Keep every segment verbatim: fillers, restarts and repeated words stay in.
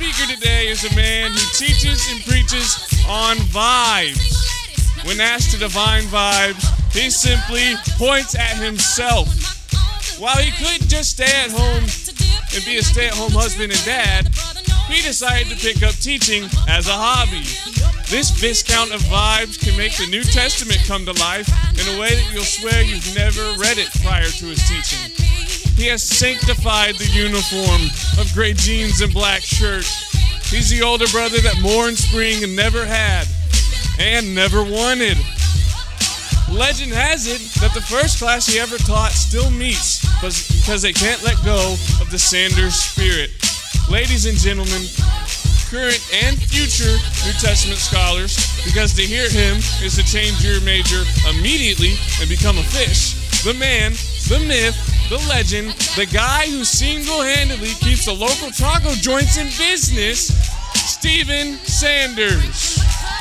speaker today is a man who teaches and preaches on vibes. When asked to define vibes, he simply points at himself. While he could just stay at home and be a stay-at-home husband and dad, he decided to pick up teaching as a hobby. This viscount of vibes can make the New Testament come to life in a way that you'll swear you've never read it prior to his teaching. He has sanctified the uniform of gray jeans and black shirt. He's the older brother that mourned spring and never had, and never wanted. Legend has it that the first class he ever taught still meets because they can't let go of the Sanders spirit. Ladies and gentlemen, current and future New Testament scholars, because to hear him is to change your major immediately and become a fish. The man, the myth, the legend, the guy who single-handedly keeps the local taco joints in business, Stephen Sanders.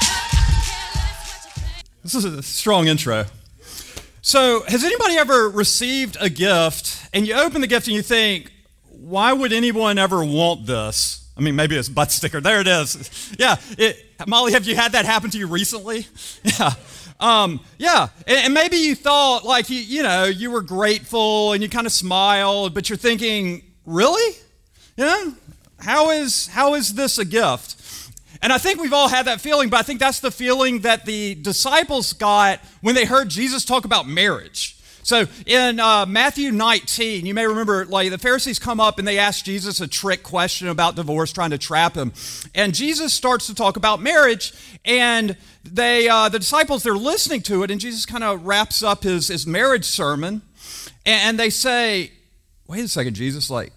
This is a strong intro. So, has anybody ever received a gift and you open the gift and you think, why would anyone ever want this? I mean, maybe it's a butt sticker. There it is. Yeah. It, Molly, have you had that happen to you recently? Yeah. Um, yeah. And, and maybe you thought, like, you, you know, you were grateful and you kind of smiled, but you're thinking, really? Yeah? How is, how is this a gift? And I think we've all had that feeling, but I think that's the feeling that the disciples got when they heard Jesus talk about marriage. So in uh, Matthew nineteen, you may remember, like, the Pharisees come up and they ask Jesus a trick question about divorce, trying to trap him. And Jesus starts to talk about marriage, and they, uh, the disciples, they're listening to it, and Jesus kind of wraps up his, his marriage sermon, and they say, wait a second, Jesus, like,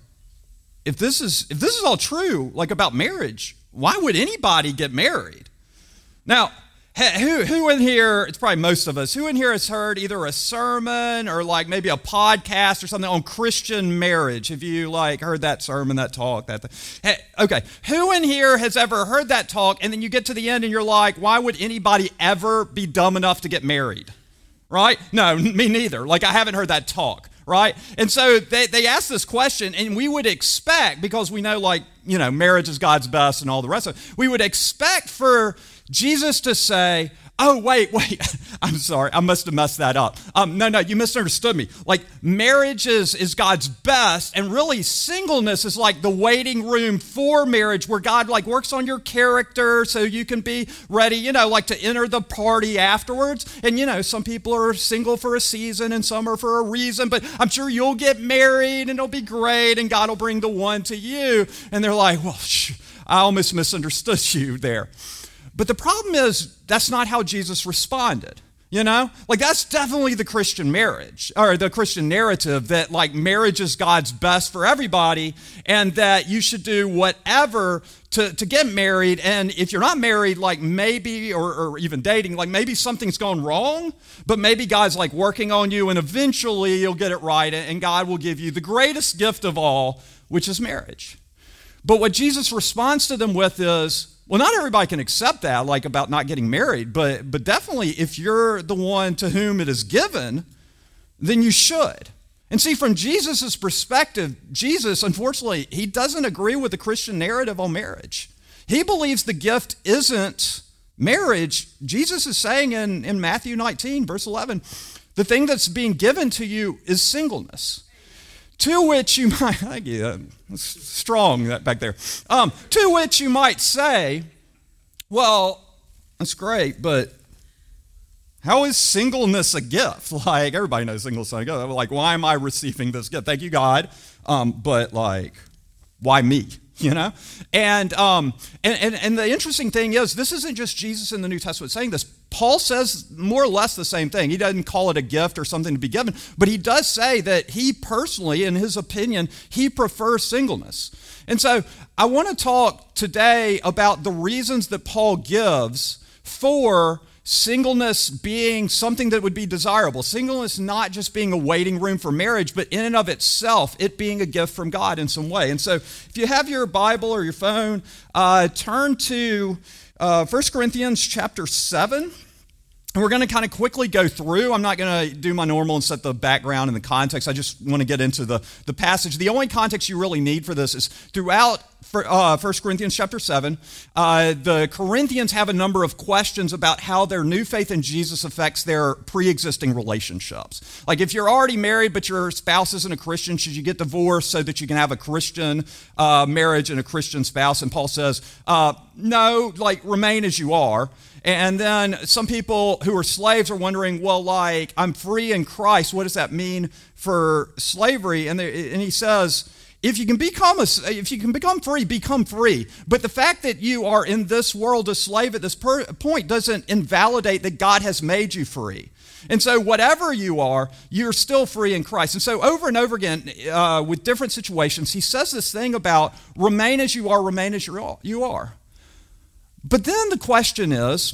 if this is if this is all true, like, about marriage, why would anybody get married? Now, who who in here, it's probably most of us, who in here has heard either a sermon or like maybe a podcast or something on Christian marriage? Have you like heard that sermon, that talk, that thing? Okay, who in here has ever heard that talk and then you get to the end and you're like, why would anybody ever be dumb enough to get married? Right? No, me neither. Like, I haven't heard that talk. Right? And so they, they ask this question, and we would expect, because we know, like, you know, marriage is God's best and all the rest of it, we would expect for Jesus to say, oh, wait, wait, I'm sorry, I must have messed that up. Um, no, no, you misunderstood me. Like, marriage is, is God's best, and really singleness is like the waiting room for marriage, where God, like, works on your character so you can be ready, you know, like, to enter the party afterwards. And, you know, some people are single for a season and some are for a reason, but I'm sure you'll get married and it'll be great and God will bring the one to you. And they're like, well, shh, I almost misunderstood you there. But the problem is, that's not how Jesus responded, you know? Like, that's definitely the Christian marriage, or the Christian narrative, that, like, marriage is God's best for everybody, and that you should do whatever to, to get married, and if you're not married, like, maybe, or, or even dating, like, maybe something's gone wrong, but maybe God's, like, working on you, and eventually you'll get it right, and God will give you the greatest gift of all, which is marriage. But what Jesus responds to them with is, well, not everybody can accept that, like about not getting married, but but definitely if you're the one to whom it is given, then you should. And see, from Jesus' perspective, Jesus, unfortunately, he doesn't agree with the Christian narrative on marriage. He believes the gift isn't marriage. Jesus is saying in, in Matthew nineteen, verse eleven, the thing that's being given to you is singleness. To which you might, thank you, that's strong that back there. Um, to which you might say, well, that's great, but how is singleness a gift? Like, everybody knows singleness is a gift. Like, why am I receiving this gift? Thank you, God. Um, but like, why me? You know? And, um, and, and, and the interesting thing is, this isn't just Jesus in the New Testament saying this. Paul says more or less the same thing. He doesn't call it a gift or something to be given, but he does say that he personally, in his opinion, he prefers singleness. And so I want to talk today about the reasons that Paul gives for singleness being something that would be desirable. Singleness not just being a waiting room for marriage, but in and of itself, it being a gift from God in some way. And so if you have your Bible or your phone, uh, turn to uh, First Corinthians chapter seven. And we're going to kind of quickly go through. I'm not going to do my normal and set the background and the context. I just want to get into the, the passage. The only context you really need for this is throughout for, uh, First Corinthians chapter seven, uh, the Corinthians have a number of questions about how their new faith in Jesus affects their pre-existing relationships. Like if you're already married but your spouse isn't a Christian, should you get divorced so that you can have a Christian uh, marriage and a Christian spouse? And Paul says, uh, no, like remain as you are. And then some people who are slaves are wondering, well, like, I'm free in Christ. What does that mean for slavery? And, they, and he says, if you can become a, if you can become free, become free. But the fact that you are in this world a slave at this per- point doesn't invalidate that God has made you free. And so whatever you are, you're still free in Christ. And so over and over again, uh, with different situations, he says this thing about remain as you are, remain as you are. But then the question is,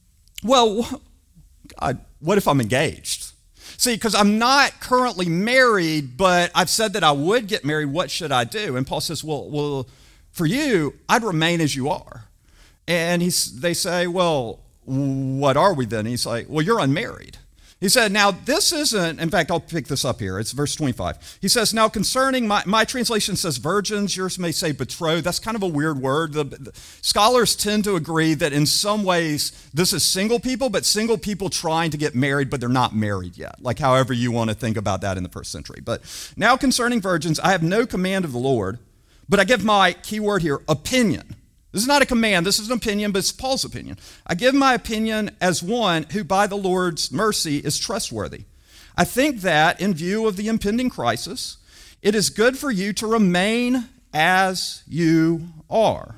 well, God, what if I'm engaged? See, because I'm not currently married, but I've said that I would get married. What should I do? And Paul says, well, well, for you, I'd remain as you are. And he's, they say, well, what are we then? He's like, well, you're unmarried. He said, now this isn't, in fact, I'll pick this up here. It's verse twenty-five. He says, now concerning, my, my translation says virgins, yours may say betrothed. That's kind of a weird word. The, the scholars tend to agree that in some ways this is single people, but single people trying to get married, but they're not married yet. Like however you want to think about that in the first century. But now concerning virgins, I have no command of the Lord, but I give my key word here, opinion. This is not a command, this is an opinion, but it's Paul's opinion. I give my opinion as one who by the Lord's mercy is trustworthy. I think that in view of the impending crisis, it is good for you to remain as you are.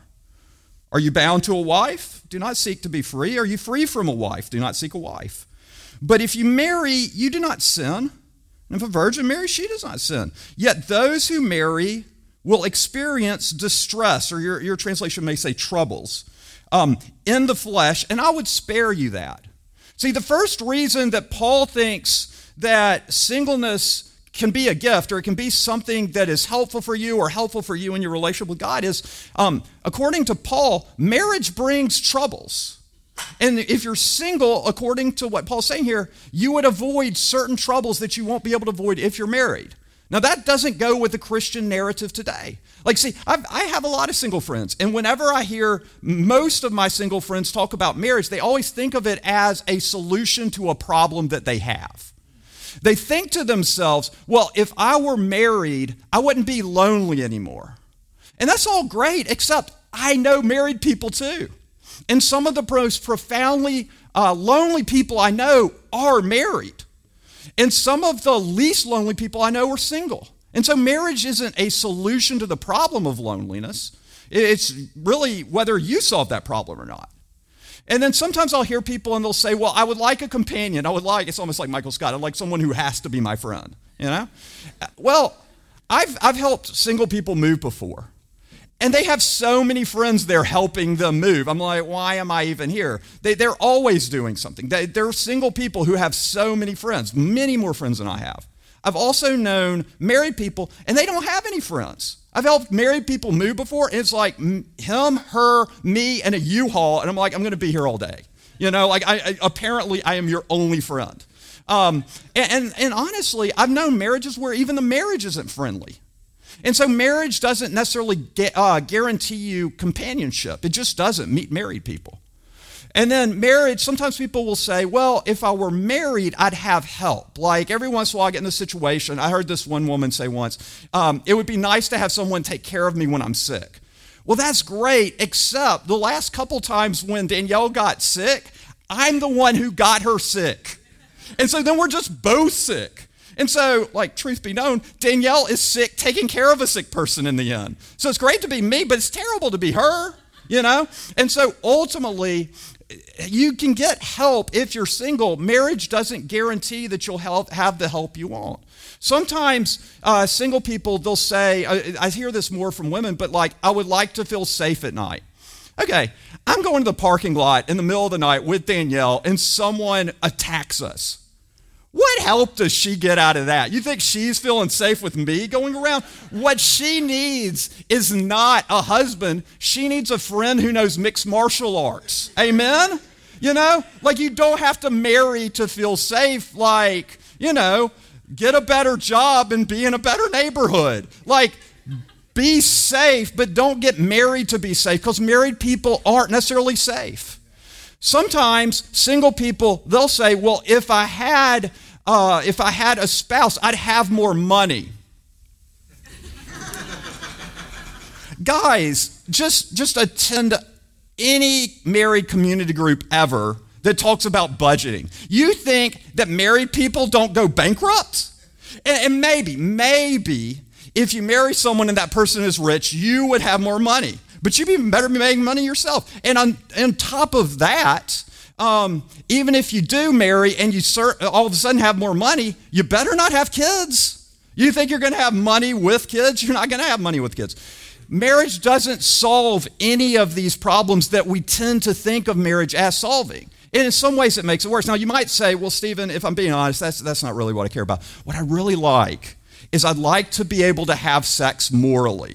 Are you bound to a wife? Do not seek to be free. Are you free from a wife? Do not seek a wife. But if you marry, you do not sin. And if a virgin marries, she does not sin. Yet those who marry will experience distress, or your, your translation may say troubles, um, in the flesh, and I would spare you that. See, the first reason that Paul thinks that singleness can be a gift, or it can be something that is helpful for you or helpful for you in your relationship with God is, um, according to Paul, marriage brings troubles. And if you're single, according to what Paul's saying here, you would avoid certain troubles that you won't be able to avoid if you're married. Now, that doesn't go with the Christian narrative today. Like, see, I've, I have a lot of single friends, and whenever I hear most of my single friends talk about marriage, they always think of it as a solution to a problem that they have. They think to themselves, well, if I were married, I wouldn't be lonely anymore. And that's all great, except I know married people too. And some of the most profoundly uh, lonely people I know are married. And some of the least lonely people I know are single. And so marriage isn't a solution to the problem of loneliness. It's really whether you solve that problem or not. And then sometimes I'll hear people and they'll say, well, I would like a companion. I would like, it's almost like Michael Scott, I'd like someone who has to be my friend, you know? Well, I've, I've helped single people move before. And they have so many friends there helping them move. I'm like, why am I even here? They, they're always doing something. They, they're single people who have so many friends, many more friends than I have. I've also known married people, and they don't have any friends. I've helped married people move before, and it's like him, her, me, and a U-Haul, and I'm like, I'm going to be here all day. You know, like I, I apparently I am your only friend. Um, and, and, and honestly, I've known marriages where even the marriage isn't friendly. And so marriage doesn't necessarily get, uh, guarantee you companionship. It just doesn't. Meet married people. And then marriage, sometimes people will say, well, if I were married, I'd have help. Like every once in a while I get in this situation. I heard this one woman say once, um, it would be nice to have someone take care of me when I'm sick. Well, that's great, except the last couple times when Danielle got sick, I'm the one who got her sick. And so then we're just both sick. And so, like, truth be known, Danielle is sick taking care of a sick person in the end. So it's great to be me, but it's terrible to be her, you know? And so ultimately, you can get help if you're single. Marriage doesn't guarantee that you'll help, have the help you want. Sometimes uh, single people, they'll say, I, I hear this more from women, but like, I would like to feel safe at night. Okay, I'm going to the parking lot in the middle of the night with Danielle and someone attacks us. What help does she get out of that? You think she's feeling safe with me going around? What she needs is not a husband. She needs a friend who knows mixed martial arts. Amen? You know, like you don't have to marry to feel safe. Like, you know, get a better job and be in a better neighborhood. Like, be safe, but don't get married to be safe, because married people aren't necessarily safe. Sometimes single people, they'll say, well, if I had uh, if I had a spouse, I'd have more money. Guys, just, just attend any married community group ever that talks about budgeting. You think that married people don't go bankrupt? And, and maybe, maybe if you marry someone and that person is rich, you would have more money. But you'd be better making money yourself. And on, on top of that, um, even if you do marry and you cert, all of a sudden have more money, you better not have kids. You think you're going to have money with kids? You're not going to have money with kids. Marriage doesn't solve any of these problems that we tend to think of marriage as solving. And in some ways, it makes it worse. Now, you might say, well, Stephen, if I'm being honest, that's, that's not really what I care about. What I really like is I'd like to be able to have sex morally.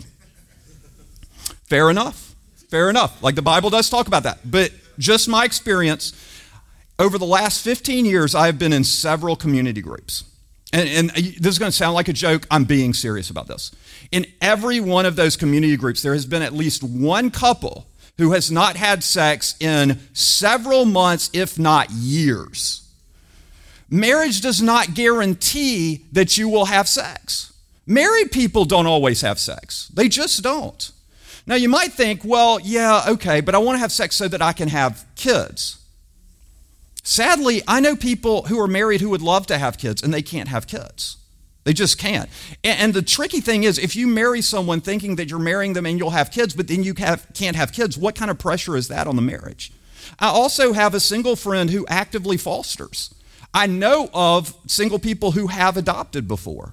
Fair enough. Fair enough. Like the Bible does talk about that. But just my experience, over the last fifteen years, I have been in several community groups. And, and this is going to sound like a joke. I'm being serious about this. In every one of those community groups, there has been at least one couple who has not had sex in several months, if not years. Marriage does not guarantee that you will have sex. Married people don't always have sex. They just don't. Now, you might think, well, yeah, okay, but I want to have sex so that I can have kids. Sadly, I know people who are married who would love to have kids, and they can't have kids. They just can't. And the tricky thing is, if you marry someone thinking that you're marrying them and you'll have kids, but then you have, can't have kids, what kind of pressure is that on the marriage? I also have a single friend who actively fosters. I know of single people who have adopted before.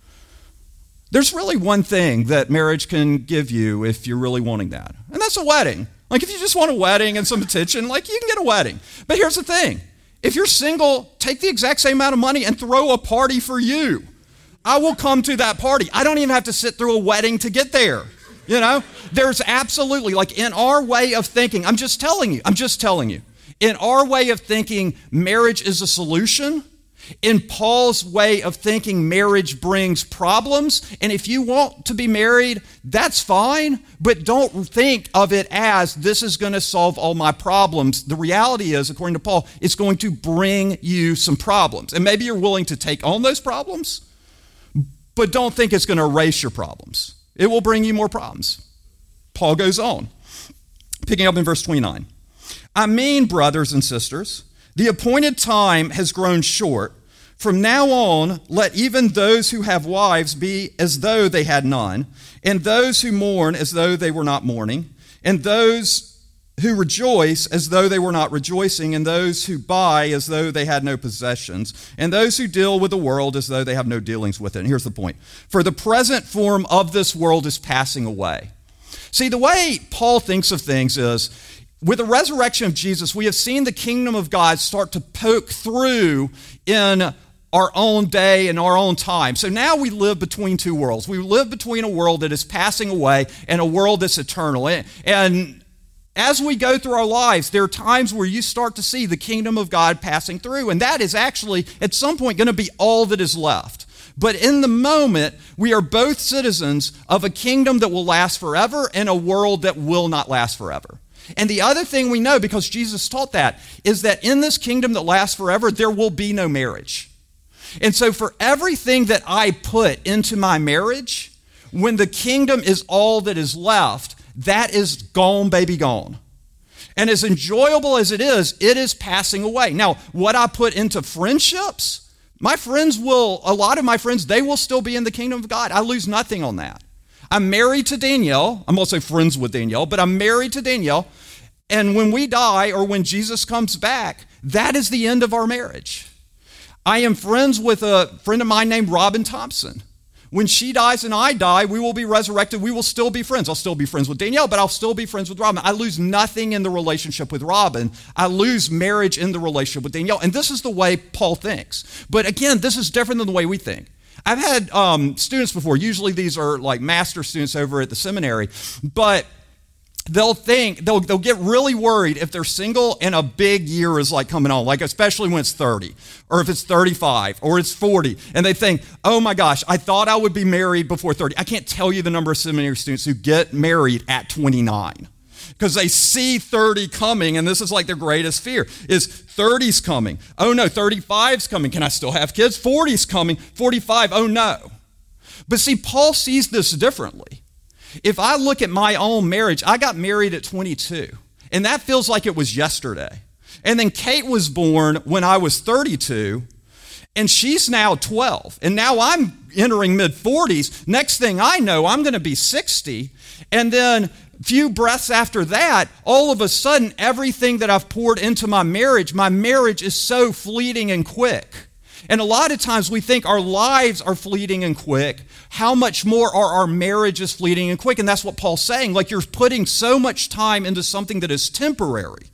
There's really one thing that marriage can give you if you're really wanting that, and that's a wedding. Like, if you just want a wedding and some attention, like, you can get a wedding. But here's the thing. If you're single, take the exact same amount of money and throw a party for you. I will come to that party. I don't even have to sit through a wedding to get there. You know, there's absolutely, like, in our way of thinking, I'm just telling you, I'm just telling you, in our way of thinking, marriage is a solution. In Paul's way of thinking, marriage brings problems. And if you want to be married, that's fine, but don't think of it as this is going to solve all my problems. The reality is, according to Paul, it's going to bring you some problems. And maybe you're willing to take on those problems, but don't think it's going to erase your problems. It will bring you more problems. Paul goes on, picking up in verse twenty-nine. I mean, brothers and sisters, the appointed time has grown short. From now on, let even those who have wives be as though they had none, and those who mourn as though they were not mourning, and those who rejoice as though they were not rejoicing, and those who buy as though they had no possessions, and those who deal with the world as though they have no dealings with it. And here's the point. For the present form of this world is passing away. See, the way Paul thinks of things is, with the resurrection of Jesus, we have seen the kingdom of God start to poke through in our own day and our own time. So now we live between two worlds. We live between a world that is passing away and a world that's eternal. And as we go through our lives, there are times where you start to see the kingdom of God passing through, and that is actually at some point going to be all that is left. But in the moment, we are both citizens of a kingdom that will last forever and a world that will not last forever. And the other thing we know, because Jesus taught that, is that in this kingdom that lasts forever, there will be no marriage. And so for everything that I put into my marriage, when the kingdom is all that is left, that is gone, baby, gone. And as enjoyable as it is, it is passing away. Now, what I put into friendships, my friends will, a lot of my friends, they will still be in the kingdom of God. I lose nothing on that. I'm married to Danielle. I'm also friends with Danielle, but I'm married to Danielle. And when we die or when Jesus comes back, that is the end of our marriage. I am friends with a friend of mine named Robin Thompson. When she dies and I die, we will be resurrected. We will still be friends. I'll still be friends with Danielle, but I'll still be friends with Robin. I lose nothing in the relationship with Robin. I lose marriage in the relationship with Danielle. And this is the way Paul thinks. But again, this is different than the way we think. I've had um, students before. Usually these are like master students over at the seminary. But they'll think, they'll, they'll get really worried if they're single and a big year is like coming on, like especially when it's thirty, or if it's thirty-five, or it's forty, and they think, oh my gosh, I thought I would be married before thirty. I can't tell you the number of seminary students who get married at twenty-nine because they see thirty coming, and this is like their greatest fear, is thirty's coming. Oh no, thirty-five's coming. Can I still have kids? forty's coming. forty-five, oh no. But see, Paul sees this differently. If I look at my own marriage, I got married at twenty-two, and that feels like it was yesterday. And then Kate was born when I was thirty-two, and she's now twelve. And now I'm entering mid-forties. Next thing I know, I'm going to be sixty. And then a few breaths after that, all of a sudden, everything that I've poured into my marriage, my marriage is so fleeting and quick. And a lot of times we think our lives are fleeting and quick. How much more are our marriages fleeting and quick? And that's what Paul's saying. Like, you're putting so much time into something that is temporary,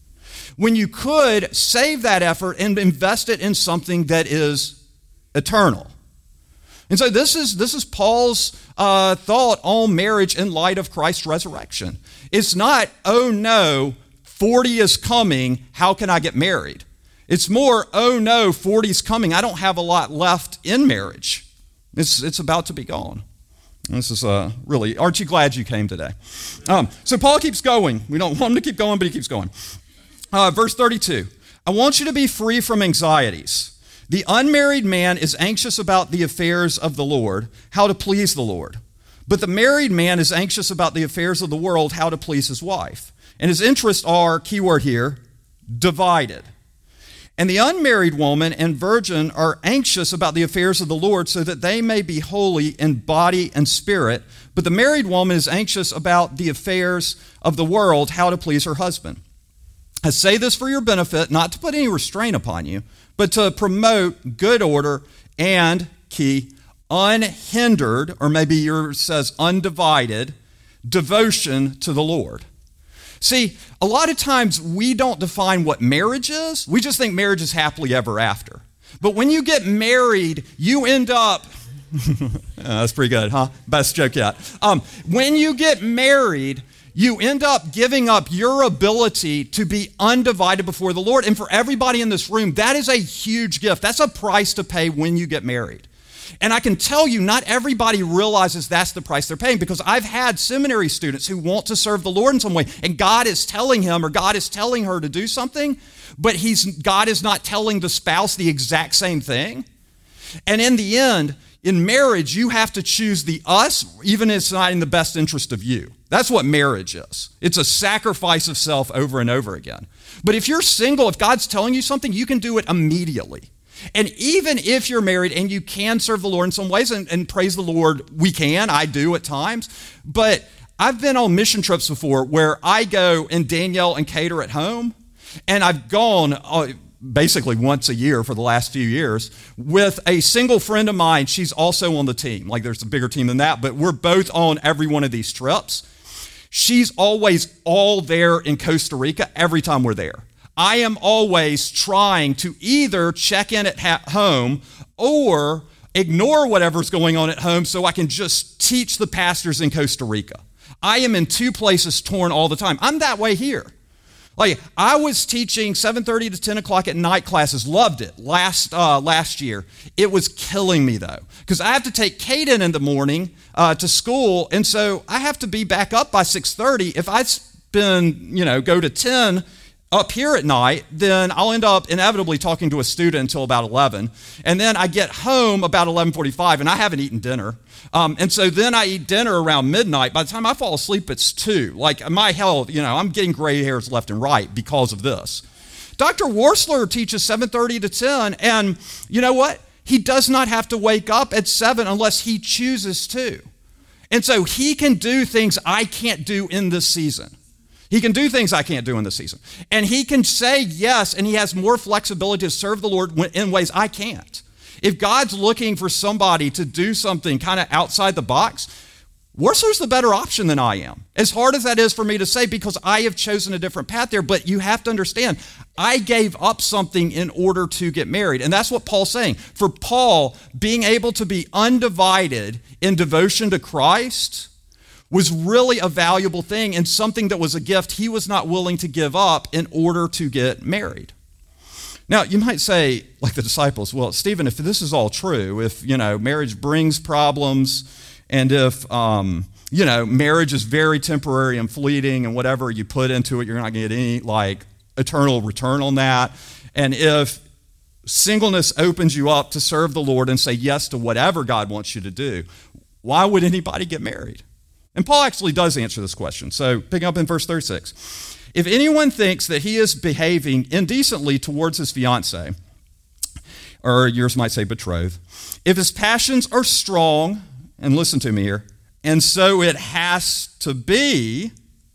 when you could save that effort and invest it in something that is eternal. And so this is this is Paul's uh, thought on marriage in light of Christ's resurrection. It's not, oh no, forty is coming, how can I get married? It's more, oh no, forty's coming, I don't have a lot left in marriage. It's, it's about to be gone. This is uh, really, aren't you glad you came today? Um, so Paul keeps going. We don't want him to keep going, but he keeps going. Uh, verse thirty-two, I want you to be free from anxieties. The unmarried man is anxious about the affairs of the Lord, how to please the Lord. But the married man is anxious about the affairs of the world, how to please his wife. And his interests are, keyword here, divided. And the unmarried woman and virgin are anxious about the affairs of the Lord so that they may be holy in body and spirit. But the married woman is anxious about the affairs of the world, how to please her husband. I say this for your benefit, not to put any restraint upon you, but to promote good order and, key, unhindered, or maybe yours says undivided, devotion to the Lord. See, a lot of times we don't define what marriage is. We just think marriage is happily ever after. But when you get married, you end up, oh, that's pretty good, huh? Best joke yet. Um, when you get married, you end up giving up your ability to be undivided before the Lord. And for everybody in this room, that is a huge gift. That's a price to pay when you get married. And I can tell you, not everybody realizes that's the price they're paying, because I've had seminary students who want to serve the Lord in some way, and God is telling him or God is telling her to do something, but he's God is not telling the spouse the exact same thing. And in the end, in marriage, you have to choose the us, even if it's not in the best interest of you. That's what marriage is. It's a sacrifice of self over and over again. But if you're single, if God's telling you something, you can do it immediately. And even if you're married and you can serve the Lord in some ways, and, and praise the Lord, we can, I do at times, but I've been on mission trips before where I go and Danielle and Kate are at home, and I've gone uh, basically once a year for the last few years with a single friend of mine. She's also on the team. Like, there's a bigger team than that, but we're both on every one of these trips. She's always all there in Costa Rica every time we're there. I am always trying to either check in at ha- home or ignore whatever's going on at home so I can just teach the pastors in Costa Rica. I am in two places torn all the time. I'm that way here. Like, I was teaching seven thirty to ten o'clock at night classes, loved it last uh, last year. It was killing me, though, because I have to take Kate in in the morning uh, to school, and so I have to be back up by six thirty. If I spend, you know, go to ten up here at night, then I'll end up inevitably talking to a student until about eleven. And then I get home about eleven forty-five, and I haven't eaten dinner. Um, and so then I eat dinner around midnight. By the time I fall asleep, it's two. Like, my health, you know, I'm getting gray hairs left and right because of this. Doctor Worsler teaches seven thirty to ten, and you know what? He does not have to wake up at seven unless he chooses to. And so he can do things I can't do in this season. He can do things I can't do in this season. And he can say yes, and he has more flexibility to serve the Lord in ways I can't. If God's looking for somebody to do something kind of outside the box, Worsler's the better option than I am. As hard as that is for me to say, because I have chosen a different path there, but you have to understand, I gave up something in order to get married. And that's what Paul's saying. For Paul, being able to be undivided in devotion to Christ was really a valuable thing and something that was a gift he was not willing to give up in order to get married. Now, you might say, like the disciples, well, Stephen, if this is all true, if, you know, marriage brings problems, and if, um, you know, marriage is very temporary and fleeting, and whatever you put into it, you're not going to get any, like, eternal return on that, and if singleness opens you up to serve the Lord and say yes to whatever God wants you to do, why would anybody get married? And Paul actually does answer this question. So, picking up in verse thirty-six. If anyone thinks that he is behaving indecently towards his fiancée, or yours might say betrothed, if his passions are strong, and listen to me here, and so it has to be,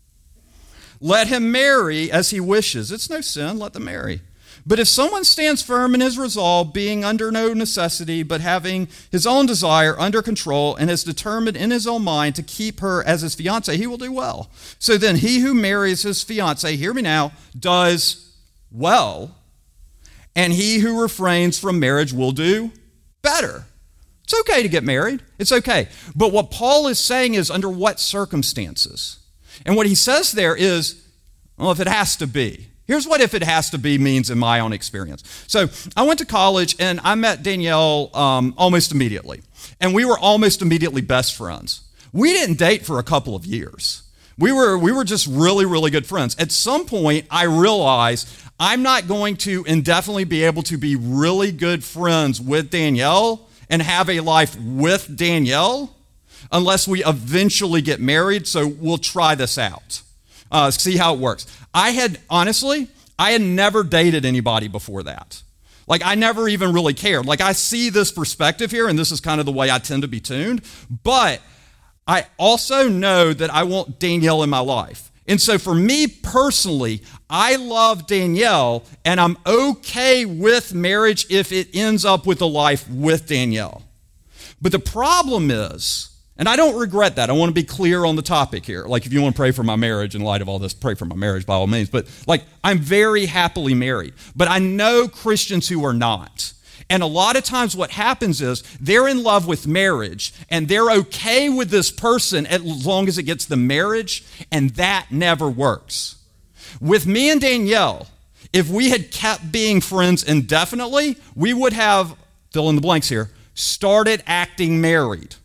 let him marry as he wishes. It's no sin, let them marry. But if someone stands firm in his resolve, being under no necessity, but having his own desire under control, and is determined in his own mind to keep her as his fiancée, he will do well. So then he who marries his fiancée, hear me now, does well, and he who refrains from marriage will do better. It's okay to get married. It's okay. But what Paul is saying is under what circumstances? And what he says there is, well, if it has to be. Here's what if it has to be means in my own experience. So I went to college and I met Danielle um, almost immediately. And we were almost immediately best friends. We didn't date for a couple of years. We were, we were just really, really good friends. At some point, I realized I'm not going to indefinitely be able to be really good friends with Danielle and have a life with Danielle unless we eventually get married. So we'll try this out. Uh, see how it works. I had, honestly, I had never dated anybody before that. Like, I never even really cared. Like, I see this perspective here, and this is kind of the way I tend to be tuned, but I also know that I want Danielle in my life. And so for me personally, I love Danielle, and I'm okay with marriage if it ends up with a life with Danielle. But the problem is, and I don't regret that. I want to be clear on the topic here. Like, if you want to pray for my marriage in light of all this, pray for my marriage by all means. But, like, I'm very happily married. But I know Christians who are not. And a lot of times what happens is they're in love with marriage, and they're okay with this person as long as it gets the marriage, and that never works. With me and Danielle, if we had kept being friends indefinitely, we would have, fill in the blanks here, started acting married.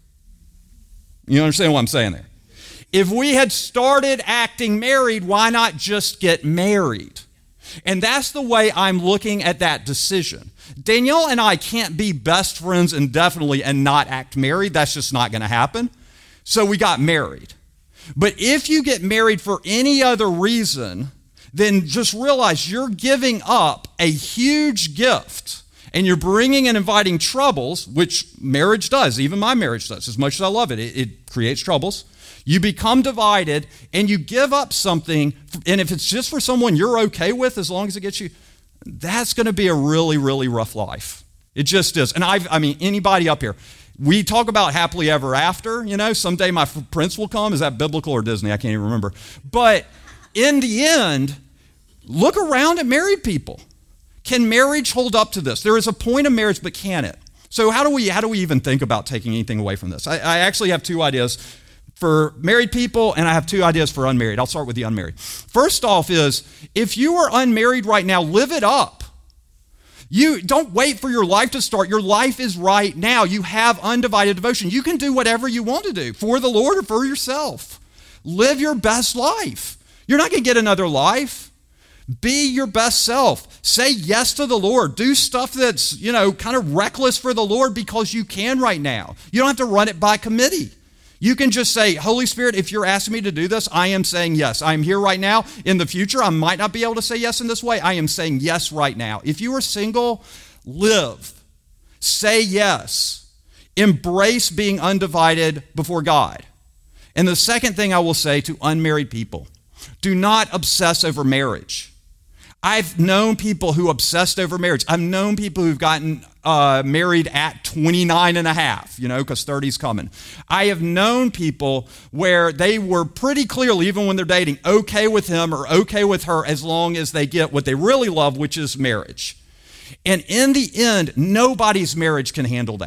You understand what I'm saying there? If we had started acting married, why not just get married? And that's the way I'm looking at that decision. Danielle and I can't be best friends indefinitely and not act married. That's just not going to happen. So we got married. But if you get married for any other reason, then just realize you're giving up a huge gift. And you're bringing and inviting troubles, which marriage does. Even my marriage does. As much as I love it, it, it creates troubles. You become divided, and you give up something. And if it's just for someone you're okay with, as long as it gets you, that's going to be a really, really rough life. It just is. And I've, I mean, anybody up here, we talk about happily ever after. You know, someday my prince will come. Is that biblical or Disney? I can't even remember. But in the end, look around at married people. Can marriage hold up to this? There is a point of marriage, but can it? So how do we how do we even think about taking anything away from this? I, I actually have two ideas for married people, and I have two ideas for unmarried. I'll start with the unmarried. First off is, if you are unmarried right now, live it up. You don't wait for your life to start. Your life is right now. You have undivided devotion. You can do whatever you want to do for the Lord or for yourself. Live your best life. You're not going to get another life. Be your best self. Say yes to the Lord. Do stuff that's, you know, kind of reckless for the Lord because you can right now. You don't have to run it by committee. You can just say, Holy Spirit, if you're asking me to do this, I am saying yes. I am here right now. In the future, I might not be able to say yes in this way. I am saying yes right now. If you are single, live. Say yes. Embrace being undivided before God. And the second thing I will say to unmarried people, do not obsess over marriage. I've known people who obsessed over marriage. I've known people who've gotten uh, married at twenty-nine and a half, you know, because thirty's coming. I have known people where they were pretty clearly, even when they're dating, okay with him or okay with her as long as they get what they really love, which is marriage. And in the end, nobody's marriage can handle that.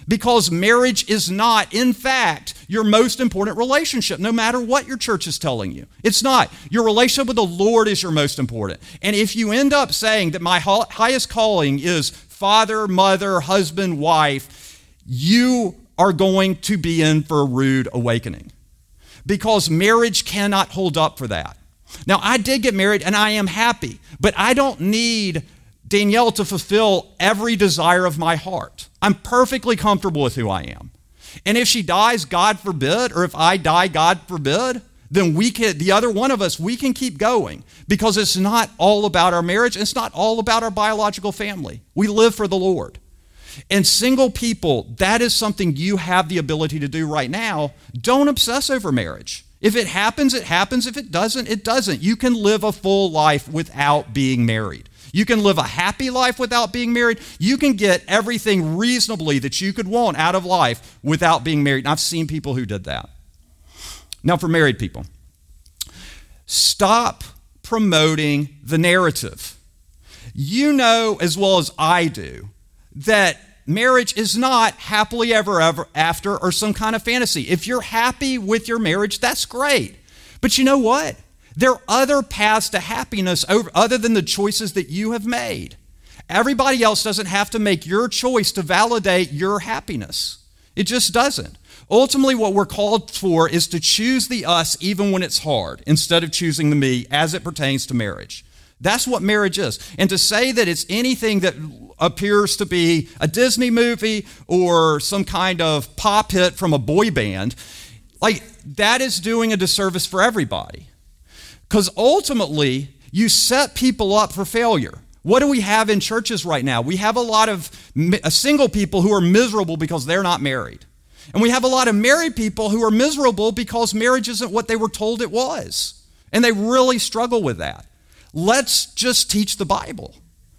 Because marriage is not, in fact, your most important relationship, no matter what your church is telling you. It's not. Your relationship with the Lord is your most important. And if you end up saying that my highest calling is father, mother, husband, wife, you are going to be in for a rude awakening. Because marriage cannot hold up for that. Now, I did get married and I am happy, but I don't need Danielle to fulfill every desire of my heart. I'm perfectly comfortable with who I am. And if she dies, God forbid, or if I die, God forbid, then we can, the other one of us, we can keep going because it's not all about our marriage. It's not all about our biological family. We live for the Lord. And single people, that is something you have the ability to do right now. Don't obsess over marriage. If it happens, it happens. If it doesn't, it doesn't. You can live a full life without being married. You can live a happy life without being married. You can get everything reasonably that you could want out of life without being married. And I've seen people who did that. Now, for married people, stop promoting the narrative. You know as well as I do that marriage is not happily ever, ever after or some kind of fantasy. If you're happy with your marriage, that's great. But you know what? There are other paths to happiness over, other than the choices that you have made. Everybody else doesn't have to make your choice to validate your happiness. It just doesn't. Ultimately, what we're called for is to choose the us even when it's hard, instead of choosing the me as it pertains to marriage. That's what marriage is. And to say that it's anything that appears to be a Disney movie or some kind of pop hit from a boy band, like that is doing a disservice for everybody. Because ultimately, you set people up for failure. What do we have in churches right now? We have a lot of single people who are miserable because they're not married. And we have a lot of married people who are miserable because marriage isn't what they were told it was. And they really struggle with that. Let's just teach the Bible.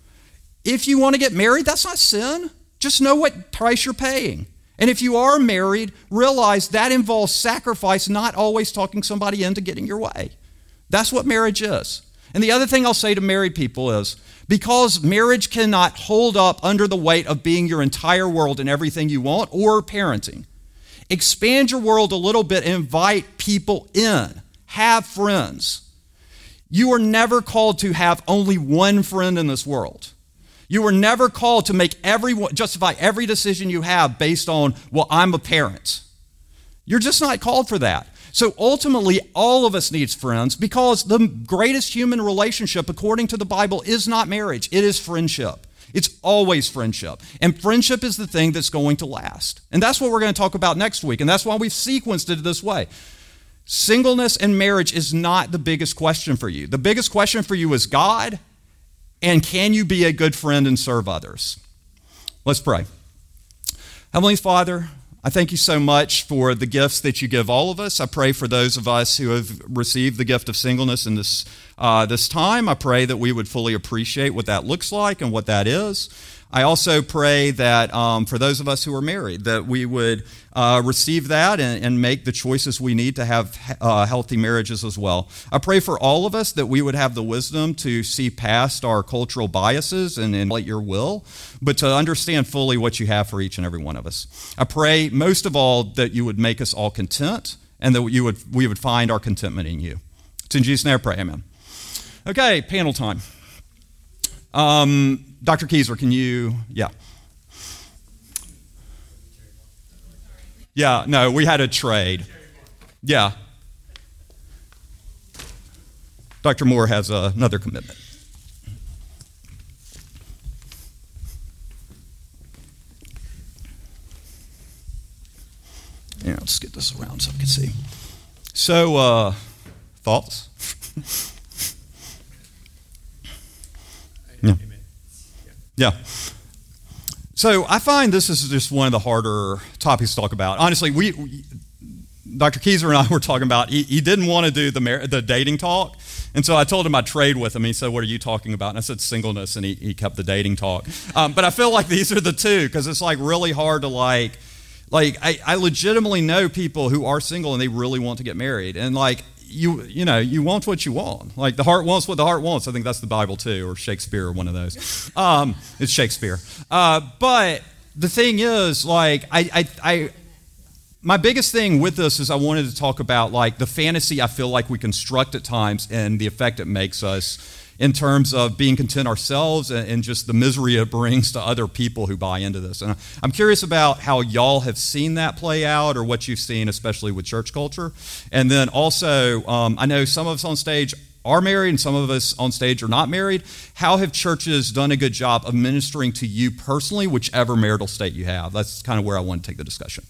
If you want to get married, that's not sin. Just know what price you're paying. And if you are married, realize that involves sacrifice, not always talking somebody into getting your way. That's what marriage is. And the other thing I'll say to married people is, because marriage cannot hold up under the weight of being your entire world and everything you want, or parenting, expand your world a little bit and invite people in. Have friends. You are never called to have only one friend in this world. You were never called to make everyone justify every decision you have based on, well, I'm a parent. You're just not called for that. So ultimately, all of us needs friends because the greatest human relationship, according to the Bible, is not marriage. It is friendship. It's always friendship. And friendship is the thing that's going to last. And that's what we're going to talk about next week. And that's why we've sequenced it this way. Singleness and marriage is not the biggest question for you. The biggest question for you is God, and can you be a good friend and serve others? Let's pray. Heavenly Father, I thank you so much for the gifts that you give all of us. I pray for those of us who have received the gift of singleness in this uh, this time. I pray that we would fully appreciate what that looks like and what that is. I also pray that um, for those of us who are married, that we would uh, receive that and, and make the choices we need to have uh, healthy marriages as well. I pray for all of us that we would have the wisdom to see past our cultural biases and, and let your will, but to understand fully what you have for each and every one of us. I pray most of all that you would make us all content and that you would we would find our contentment in you. It's in Jesus' name I pray, amen. Okay, panel time. Um, Doctor Kieser, can you, yeah. Yeah, no, we had a trade. Yeah. Doctor Moore has uh, another commitment. Yeah, let's get this around so I can see. So, uh, thoughts? Yeah. Yeah. So I find this is just one of the harder topics to talk about. Honestly, we, we Doctor Kieser and I were talking about, he, he didn't want to do the mar- the dating talk. And so I told him I'd trade with him. He said, what are you talking about? And I said singleness, and he, he kept the dating talk. Um, but I feel like these are the two, because it's like really hard to like, like I, I legitimately know people who are single and they really want to get married. And like, you you know, you want what you want. Like the heart wants what the heart wants. I think that's the Bible too, or Shakespeare, or one of those. Um, it's Shakespeare. Uh, but the thing is, like, I, I, I, my biggest thing with this is I wanted to talk about, like, the fantasy I feel like we construct at times and the effect it makes us in terms of being content ourselves and, and just the misery it brings to other people who buy into this. And I'm curious about how y'all have seen that play out or what you've seen, especially with church culture. And then also, um, I know some of us on stage are married and some of us on stage are not married. How have churches done a good job of ministering to you personally, whichever marital state you have? That's kind of where I want to take the discussion.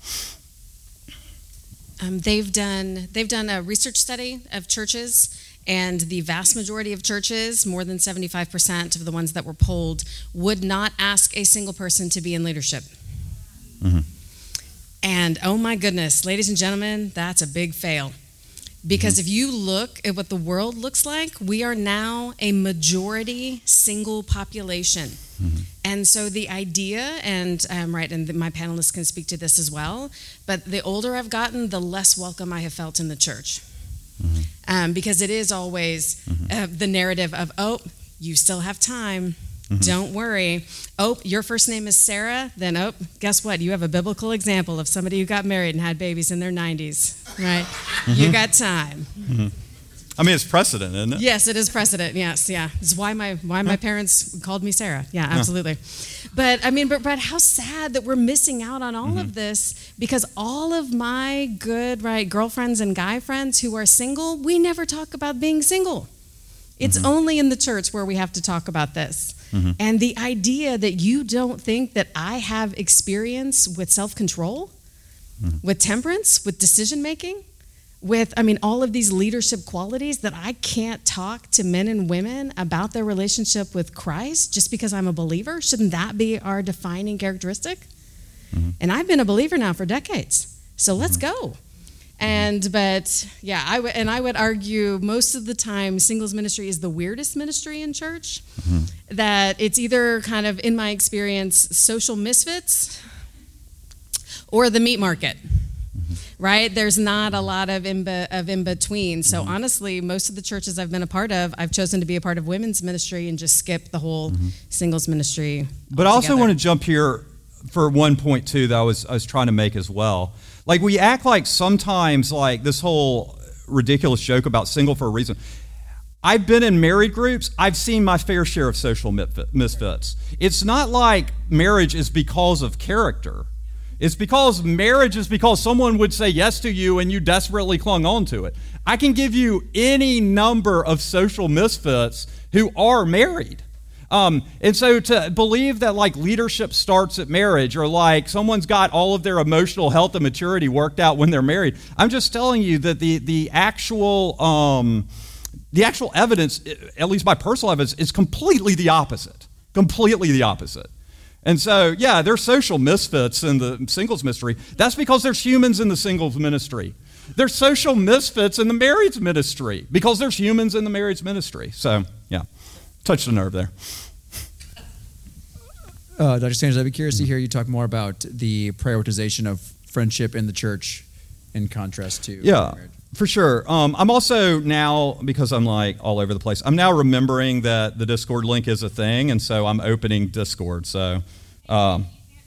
Um, they've done they've done a research study of churches, and the vast majority of churches, more than seventy-five percent of the ones that were polled, would not ask a single person to be in leadership. Mm-hmm. And oh my goodness, ladies and gentlemen, that's a big fail. Because mm-hmm. if you look at what the world looks like, we are now a majority single population. Mm-hmm. And so the idea, and um, right, and the, my panelists can speak to this as well, but the older I've gotten, the less welcome I have felt in the church. Mm-hmm. Um, because it is always mm-hmm. uh, the narrative of, oh, you still have time. Mm-hmm. Don't worry. Oh, your first name is Sarah? Then, oh, guess what? You have a biblical example of somebody who got married and had babies in their nineties, right? Mm-hmm. You got time. Mm-hmm. I mean, it's precedent, isn't it? Yes, it is precedent. Yes, yeah. It's why my why my parents called me Sarah. Yeah, absolutely. Huh. But I mean, but, but how sad that we're missing out on all mm-hmm. of this, because all of my good, right, girlfriends and guy friends who are single, we never talk about being single. It's mm-hmm. only in the church where we have to talk about this. Mm-hmm. And the idea that you don't think that I have experience with self-control, mm-hmm. with temperance, with decision-making, with, I mean, all of these leadership qualities, that I can't talk to men and women about their relationship with Christ just because I'm a believer? Shouldn't that be our defining characteristic? Mm-hmm. And I've been a believer now for decades, so let's mm-hmm. go. And, but, yeah, I w- and I would argue most of the time singles ministry is the weirdest ministry in church, mm-hmm. that it's either kind of, in my experience, social misfits or the meat market. Right? There's not a lot of in, be, of in between. So mm-hmm. honestly, most of the churches I've been a part of, I've chosen to be a part of women's ministry and just skip the whole mm-hmm. singles ministry. But I also want to jump here for one point too that I was I was trying to make as well. Like, we act like sometimes, like, this whole ridiculous joke about single for a reason. I've been in married groups. I've seen my fair share of social misfits. It's not like marriage is because of character. It's because marriage is because someone would say yes to you and you desperately clung on to it. I can give you any number of social misfits who are married. Um, and so to believe that, like, leadership starts at marriage, or like someone's got all of their emotional health and maturity worked out when they're married, I'm just telling you that the the actual um, the actual evidence, at least my personal evidence, is completely the opposite. Completely the opposite. And so, yeah, there's social misfits in the singles ministry. That's because there's humans in the singles ministry. There's social misfits in the marriage ministry because there's humans in the marriage ministry. So, yeah, touched a nerve there. Uh, Doctor Sanders, I'd be curious to hear you talk more about the prioritization of friendship in the church in contrast to yeah, marriage. For sure. Um, I'm also now, because I'm like all over the place, I'm now remembering that the Discord link is a thing, and so I'm opening Discord. So, um,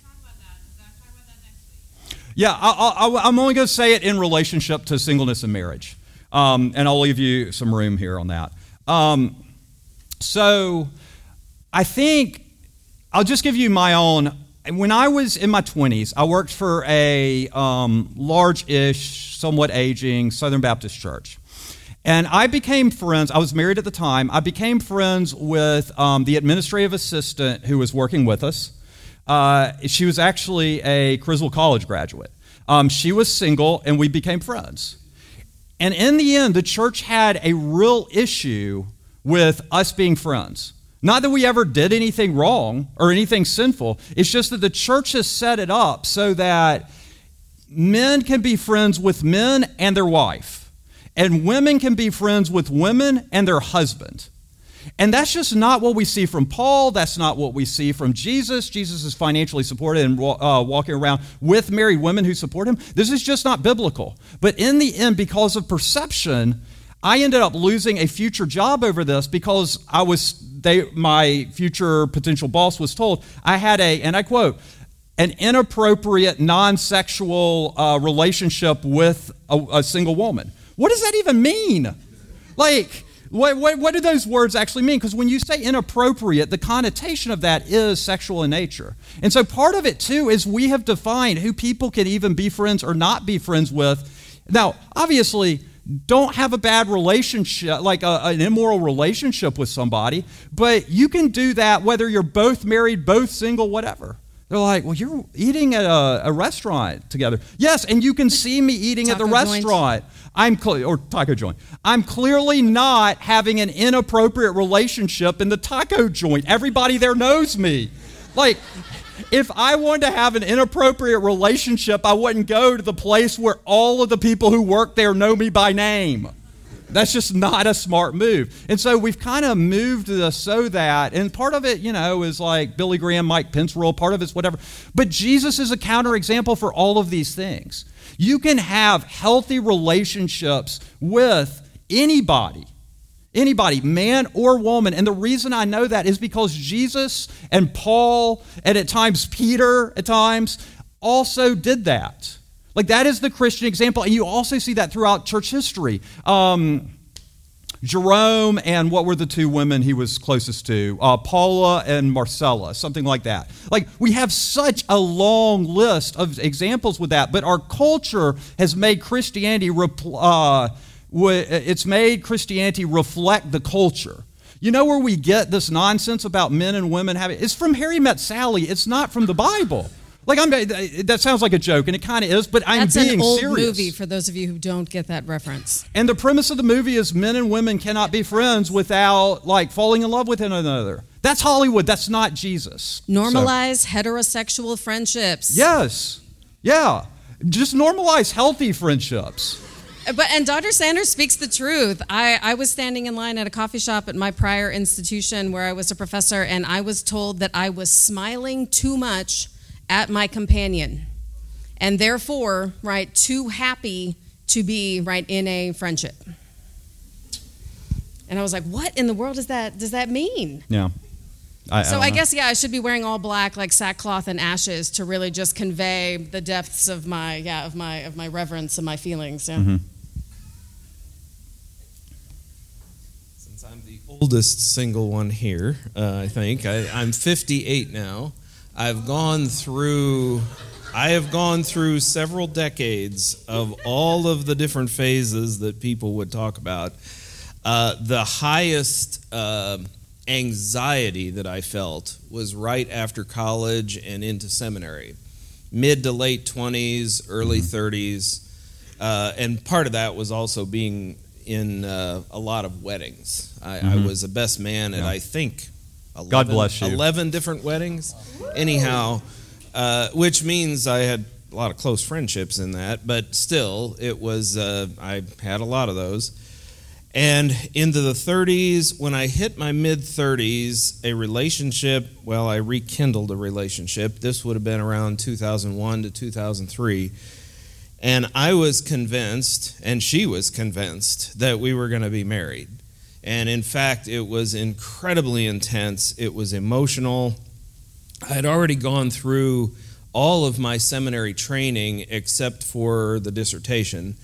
yeah, I, I, I'm only going to say it in relationship to singleness and marriage, um, and I'll leave you some room here on that. Um, so, I think I'll just give you my own. When I was in my twenties, I worked for a um, large-ish, somewhat aging Southern Baptist church. And I became friends, I was married at the time, I became friends with um, the administrative assistant who was working with us. Uh, she was actually a Criswell College graduate. Um, she was single, and we became friends. And in the end, the church had a real issue with us being friends. Not that we ever did anything wrong or anything sinful. It's just that the church has set it up so that men can be friends with men and their wife, and women can be friends with women and their husband. And that's just not what we see from Paul. That's not what we see from Jesus. Jesus is financially supported and uh, walking around with married women who support him. This is just not biblical. But in the end, because of perception, I ended up losing a future job over this because I was, they, my future potential boss was told I had a, and I quote, an inappropriate, non-sexual uh, relationship with a, a single woman. What does that even mean? Like, what, what, what do those words actually mean? Because when you say inappropriate, the connotation of that is sexual in nature. And so part of it, too, is we have defined who people can even be friends or not be friends with. Now, obviously, don't have a bad relationship, like a, an immoral relationship with somebody, but you can do that whether you're both married, both single, whatever. They're like, well, you're eating at a, a restaurant together. Yes, and you can see me eating at the restaurant. I'm cl- or taco joint. I'm clearly not having an inappropriate relationship in the taco joint. Everybody there knows me. Like, if I wanted to have an inappropriate relationship, I wouldn't go to the place where all of the people who work there know me by name. That's just not a smart move. And so we've kind of moved this so that, and part of it, you know, is like Billy Graham, Mike Pence rule, part of it's whatever. But Jesus is a counterexample for all of these things. You can have healthy relationships with anybody, anybody, man or woman. And the reason I know that is because Jesus and Paul, and at times Peter, at times, also did that. Like, that is the Christian example, and you also see that throughout church history. Um, Jerome and what were the two women he was closest to? Uh, Paula and Marcella, something like that. Like, we have such a long list of examples with that, but our culture has made Christianity, uh, it's made Christianity reflect the culture. You know where we get this nonsense about men and women having, it's from Harry Met Sally, it's not from the Bible. Like, I'm, that sounds like a joke, and it kind of is, but I'm That's being serious. That's an old movie, for those of you who don't get that reference. And the premise of the movie is men and women cannot be friends without, like, falling in love with one another. That's Hollywood. That's not Jesus. Normalize so. heterosexual friendships. Yes. Yeah. Just normalize healthy friendships. But and Doctor Sanders speaks the truth. I, I was standing in line at a coffee shop at my prior institution where I was a professor, and I was told that I was smiling too much at my companion, and therefore, right, too happy to be, right, in a friendship. And I was like, what in the world does that does that mean? Yeah. I, so I, I guess, yeah, I should be wearing all black, like sackcloth and ashes, to really just convey the depths of my, yeah, of my of my reverence and my feelings. Yeah. Mm-hmm. Since I'm the oldest single one here, uh, I think I, I'm fifty-eight now. I've gone through, I have gone through several decades of all of the different phases that people would talk about. Uh, the highest uh, anxiety that I felt was right after college and into seminary. Mid to late twenties, early mm-hmm. thirties. Uh, and part of that was also being in uh, a lot of weddings. I, mm-hmm. I was a best man at, yeah. I think, eleven, God bless you. eleven different weddings. Anyhow, uh, which means I had a lot of close friendships in that, but still, it was, uh, I had a lot of those. And into the thirties, when I hit my mid-thirties, a relationship, well, I rekindled a relationship. This would have been around two thousand one to two thousand three. And I was convinced, and she was convinced, that we were going to be married. And in fact, it was incredibly intense. It was emotional. I had already gone through all of my seminary training except for the dissertation.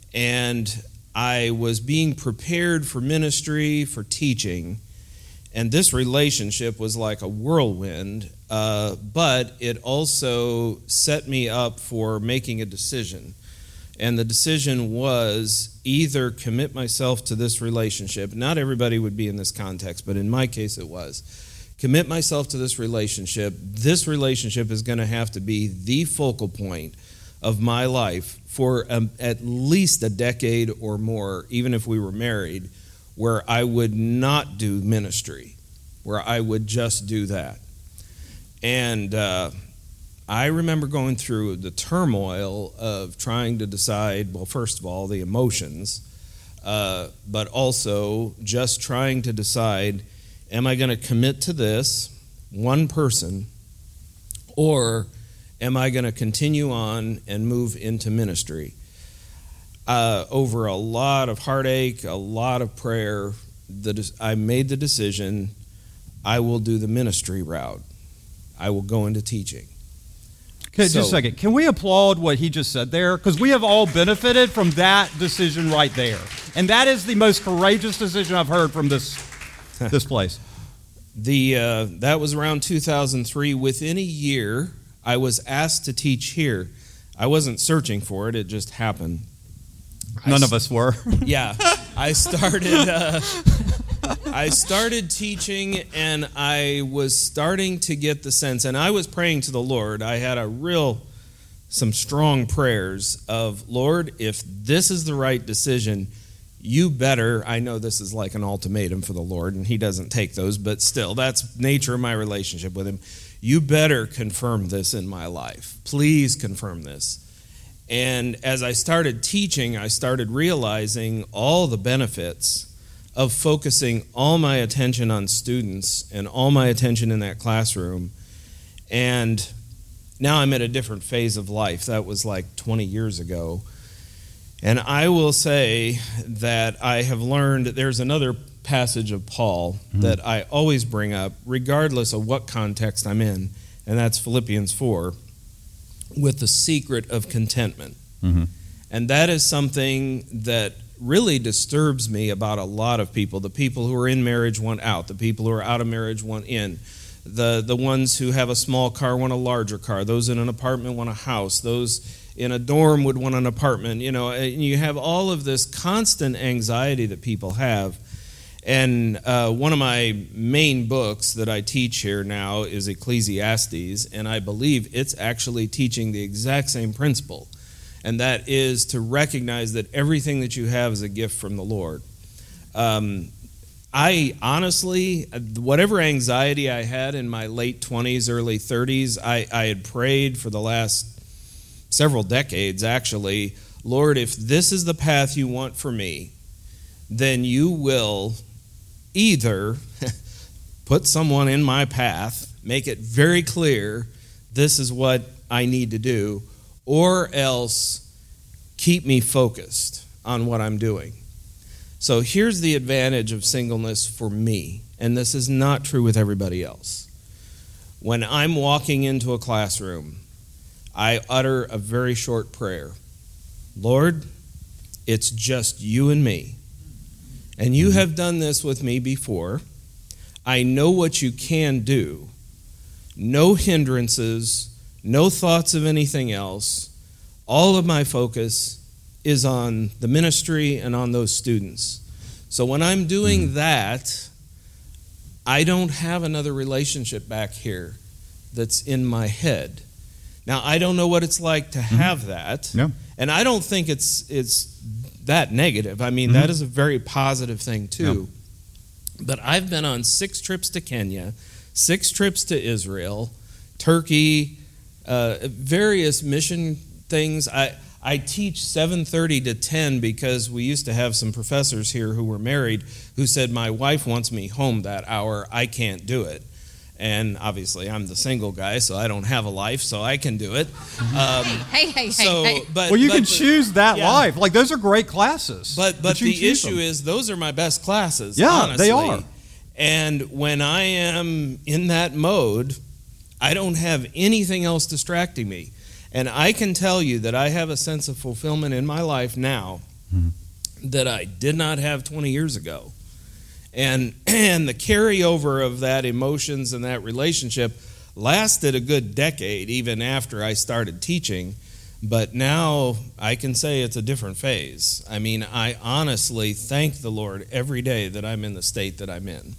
And I was being prepared for ministry, for teaching. And this relationship was like a whirlwind, uh, but it also set me up for making a decision. And the decision was either commit myself to this relationship. Not everybody would be in this context, but in my case it was. Commit myself to this relationship. This relationship is going to have to be the focal point of my life for um, at least a decade or more, even if we were married, where I would not do ministry, where I would just do that. And uh, I remember going through the turmoil of trying to decide, well, first of all, the emotions, uh, but also just trying to decide, am I going to commit to this one person, or am I going to continue on and move into ministry? Uh, over a lot of heartache, a lot of prayer, the, I made the decision, I will do the ministry route. I will go into teaching. Okay, So- just a second. Can we applaud what he just said there? Because we have all benefited from that decision right there. And that is the most courageous decision I've heard from this, this place. The uh, that was around two thousand three. Within a year, I was asked to teach here. I wasn't searching for it; it just happened. None I of us were. Yeah, I started. Uh, I started teaching, and I was starting to get the sense. And I was praying to the Lord. I had a real, some strong prayers of, Lord, if this is the right decision, you better. I know this is like an ultimatum for the Lord, and He doesn't take those, but still, that's nature of my relationship with Him. You better confirm this in my life. Please confirm this. And as I started teaching, I started realizing all the benefits of focusing all my attention on students and all my attention in that classroom. And now I'm at a different phase of life. That was like twenty years ago. And I will say that I have learned, there's another passage of Paul mm-hmm. that I always bring up, regardless of what context I'm in, and that's Philippians four, with the secret of contentment. Mm-hmm. And that is something that really disturbs me about a lot of people. The people who are in marriage want out. The people who are out of marriage want in. The, the ones who have a small car want a larger car. Those in an apartment want a house. Those in a dorm would want an apartment. You know, and you have all of this constant anxiety that people have. And uh, one of my main books that I teach here now is Ecclesiastes, and I believe it's actually teaching the exact same principle, and that is to recognize that everything that you have is a gift from the Lord. Um, I honestly, whatever anxiety I had in my late twenties, early thirties, I, I had prayed for the last several decades, actually, Lord, if this is the path you want for me, then you will either put someone in my path, make it very clear this is what I need to do, or else keep me focused on what I'm doing. So here's the advantage of singleness for me, and this is not true with everybody else. When I'm walking into a classroom, I utter a very short prayer. Lord, it's just you and me. And you have done this with me before. I know what you can do. No hindrances, no thoughts of anything else. All of my focus is on the ministry and on those students. So when I'm doing that, I don't have another relationship back here that's in my head. Now, I don't know what it's like to have mm-hmm. that. Yeah. And I don't think it's it's that negative. I mean, mm-hmm. that is a very positive thing, too. Yeah. But I've been on six trips to Kenya, six trips to Israel, Turkey, uh, various mission things. I, I teach seven thirty to ten because we used to have some professors here who were married who said, my wife wants me home that hour. I can't do it. And obviously, I'm the single guy, so I don't have a life, so I can do it. Um, hey, hey, so, hey, hey. But, well, you but can the, choose that yeah. life. Like, those are great classes. But but you the can choose issue them. is those are my best classes, Yeah, honestly. they are. And when I am in that mode, I don't have anything else distracting me. And I can tell you that I have a sense of fulfillment in my life now mm-hmm. that I did not have twenty years ago. And and the carryover of that emotions and that relationship lasted a good decade, even after I started teaching. But now I can say it's a different phase. I mean, I honestly thank the Lord every day that I'm in the state that I'm in.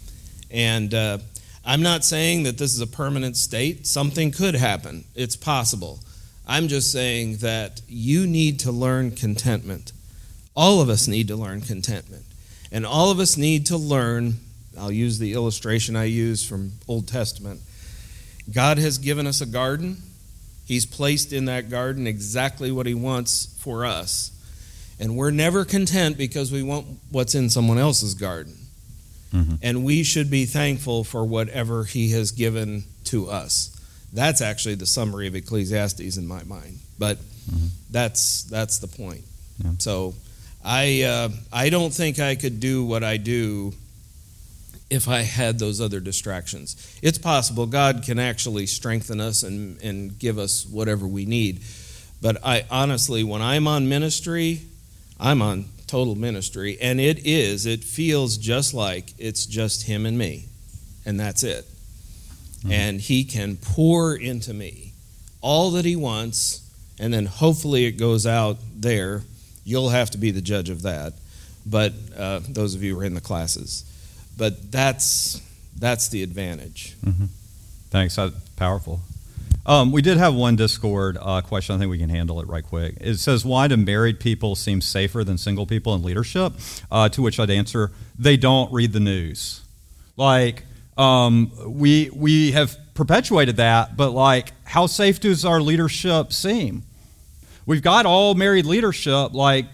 And uh, I'm not saying that this is a permanent state. Something could happen. It's possible. I'm just saying that you need to learn contentment. All of us need to learn contentment. And all of us need to learn, I'll use the illustration I use from Old Testament. God has given us a garden. He's placed in that garden exactly what he wants for us. And we're never content because we want what's in someone else's garden. Mm-hmm. And we should be thankful for whatever he has given to us. That's actually the summary of Ecclesiastes in my mind. But mm-hmm. that's that's the point. Yeah. So I uh, I don't think I could do what I do if I had those other distractions. It's possible God can actually strengthen us and, and give us whatever we need. But I honestly, when I'm on ministry, I'm on total ministry, and it is, it feels just like it's just him and me, and that's it. Mm-hmm. And he can pour into me all that he wants, and then hopefully it goes out there. You'll have to be the judge of that, but uh, those of you who are in the classes. But that's that's the advantage. Mm-hmm. Thanks, that's powerful. Um, we did have one Discord uh, question. I think we can handle it right quick. It says, why do married people seem safer than single people in leadership? Uh, to which I'd answer, they don't read the news. Like, um, we we have perpetuated that, but like, how safe does our leadership seem? We've got all married leadership. Like,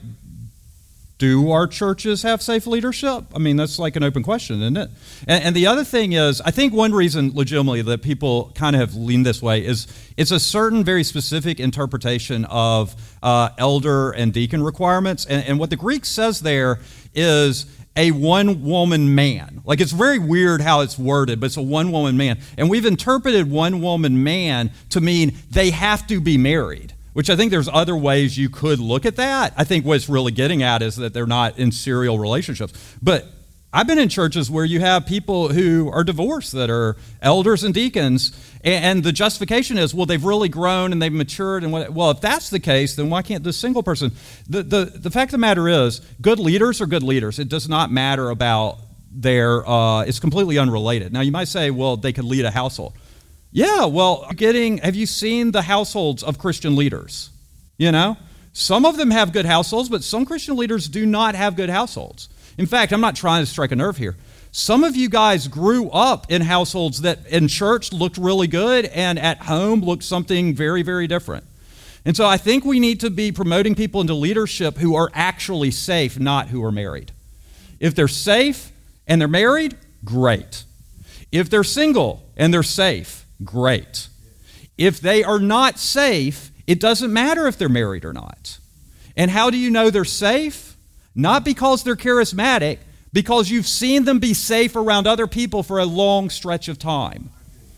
do our churches have safe leadership? I mean, that's like an open question, isn't it? And, and the other thing is, I think one reason legitimately that people kind of have leaned this way is it's a certain very specific interpretation of uh, elder and deacon requirements. And, and what the Greek says there is a one-woman man. Like, it's very weird how it's worded, but it's a one-woman man. And we've interpreted one-woman man to mean they have to be married, which I think there's other ways you could look at that. I think what it's really getting at is that they're not in serial relationships. But I've been in churches where you have people who are divorced that are elders and deacons, and the justification is, well, they've really grown and they've matured. And what, well, if that's the case, then why can't this single person? The, the, the fact of the matter is, good leaders are good leaders. It does not matter about their, uh, it's completely unrelated. Now, you might say, well, they could lead a household. Yeah, well, getting, have you seen the households of Christian leaders? You know, some of them have good households, but some Christian leaders do not have good households. In fact, I'm not trying to strike a nerve here. Some of you guys grew up in households that in church looked really good and at home looked something very, very different. And so I think we need to be promoting people into leadership who are actually safe, not who are married. If they're safe and they're married, great. If they're single and they're safe, great. If they are not safe, it doesn't matter if they're married or not. And how do you know they're safe? Not because they're charismatic, because you've seen them be safe around other people for a long stretch of time.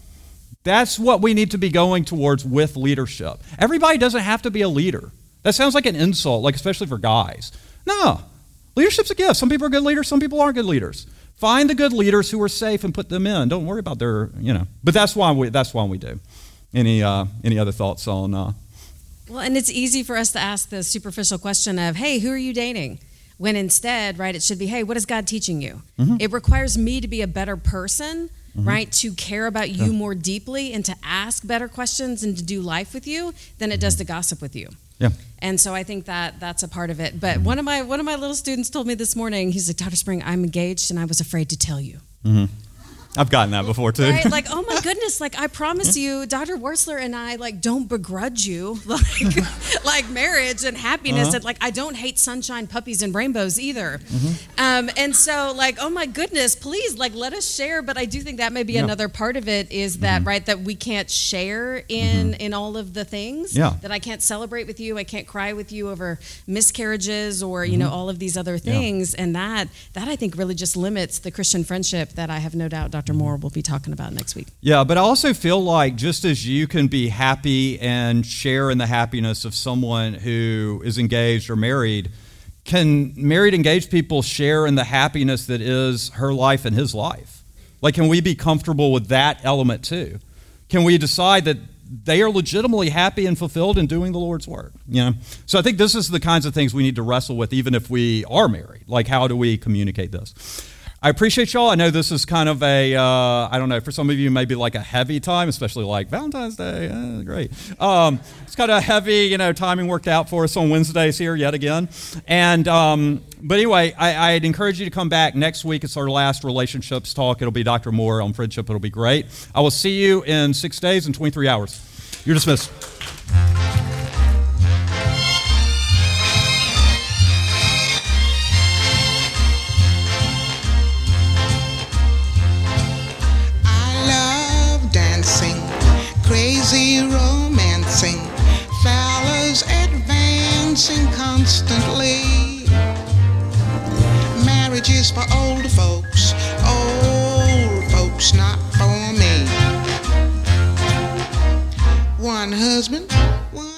That's what we need to be going towards with leadership. Everybody doesn't have to be a leader. That sounds like an insult, like especially for guys. No, leadership's a gift. Some people are good leaders, some people aren't good leaders. Find the good leaders who are safe and put them in. Don't worry about their, you know. But that's why we that's why we do. Any uh, any other thoughts on? Uh... Well, and it's easy for us to ask the superficial question of, "Hey, who are you dating?" When instead, right, it should be, "Hey, what is God teaching you?" Mm-hmm. It requires me to be a better person, mm-hmm. right, to care about you yeah. more deeply and to ask better questions and to do life with you than it does to gossip with you. Yeah. And so I think that that's a part of it. But mm-hmm. one of my one of my little students told me this morning, he's like, "Doctor Spring, I'm engaged and I was afraid to tell you." Mm-hmm. I've gotten that before too. Right? Like, oh my goodness, like I promise you, Doctor Wurzler and I like don't begrudge you like like marriage and happiness, uh-huh. and like I don't hate sunshine, puppies, and rainbows either. Mm-hmm. Um, and so like, oh my goodness, please like let us share. But I do think that may be yeah. another part of it is that mm-hmm. right that we can't share in mm-hmm. in all of the things. Yeah. That I can't celebrate with you, I can't cry with you over miscarriages or you mm-hmm. know all of these other things, yeah. and that that I think really just limits the Christian friendship that I have no doubt Doctor Moore will be talking about next week. Yeah, but I also feel like just as you can be happy and share in the happiness of someone who is engaged or married, can married engaged people share in the happiness that is her life and his life? Like, can we be comfortable with that element too? Can we decide that they are legitimately happy and fulfilled in doing the Lord's work? You know? So I think this is the kinds of things we need to wrestle with even if we are married. Like, how do we communicate this? I appreciate y'all. I know this is kind of a, uh, I don't know, for some of you maybe like a heavy time, especially like Valentine's Day. Eh, great. Um, it's kind of heavy, you know, timing worked out for us on Wednesdays here yet again. And, um, but anyway, I, I'd encourage you to come back next week. It's our last relationships talk. It'll be Doctor Moore on friendship. It'll be great. I will see you in six days and twenty-three hours. You're dismissed.